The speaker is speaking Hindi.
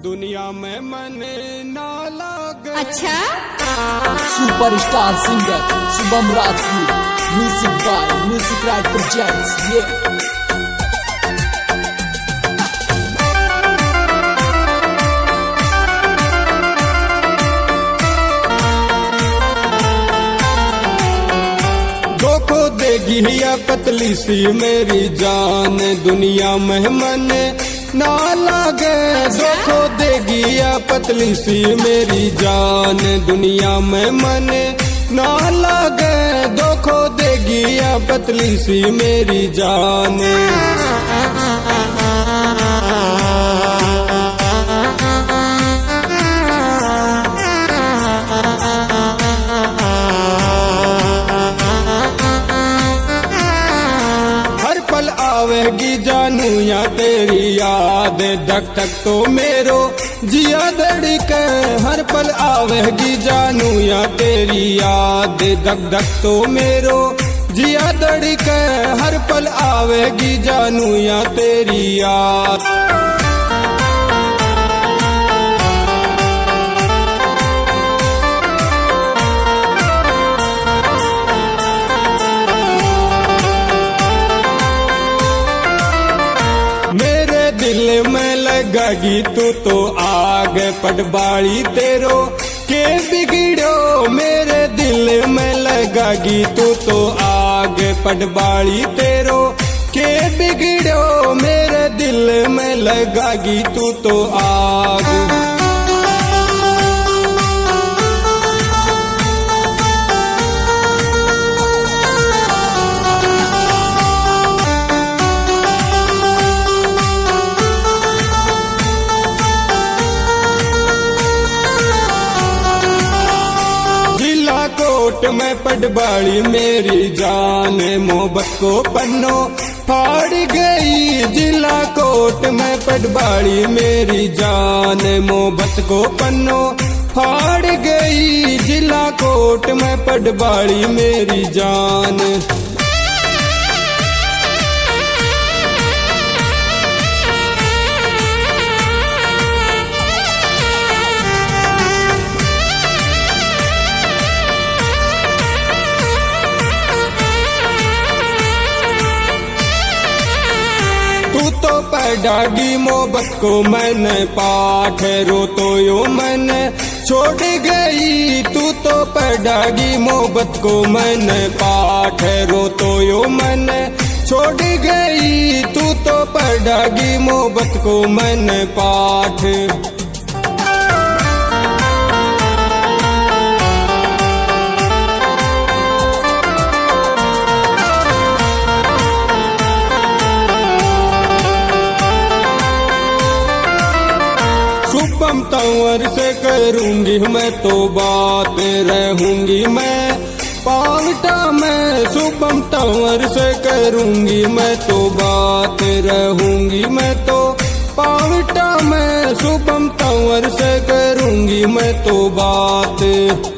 दुनिया में मन ना लगे। अच्छा superstar singer Shubham Rajput, music by music right projects. देगी या पतली सी मेरी जान, दुनिया में मन ना लगे। देखो देगी या पतली सी मेरी जान, दुनिया में मन ना लगे। देखो देगी या पतली सी मेरी जान। आवेगी जानू या तेरी याद, धक धक तो मेरो जिया धड़के। हर पल आवेगी जानू या तेरी याद, धक धक तो मेरो जिया धड़के। हर पल आवेगी जानू या तेरी याद। दिल में लगागी तू तो आगे पटवारी तेरो के बिगड़ो। मेरे दिल में लगागी तू तो आगे पटवारी तेरो के बिगड़ो। मेरे दिल में लगागी तू तो आग। कोट में पटवारी मेरी जान, मोहब्बत को पन्नो फाड़ गई। जिला कोट में पटवारी मेरी जान, मोहब्बत को पन्नो फाड़ गई। जिला कोट में पटवारी मेरी जान। तू तो पढ़ागी मोहब्बत को मैंने पाठ, रो तो यो मैंने छोड़ गई। तू तो पढ़ागी मोहब्बत को मैंने पाठ, रो तो यो मैंने छोड़ गई। तू तो पढ़ागी मोहब्बत को मैंने पाठ। शुभम तंवर से करूंगी मैं तो बात, रहूंगी मैं पावटा में। शुभम तंवर से करूंगी मैं तो बात, रहूंगी मैं तो पावटा में। शुभम तंवर से करूंगी मैं तो बात।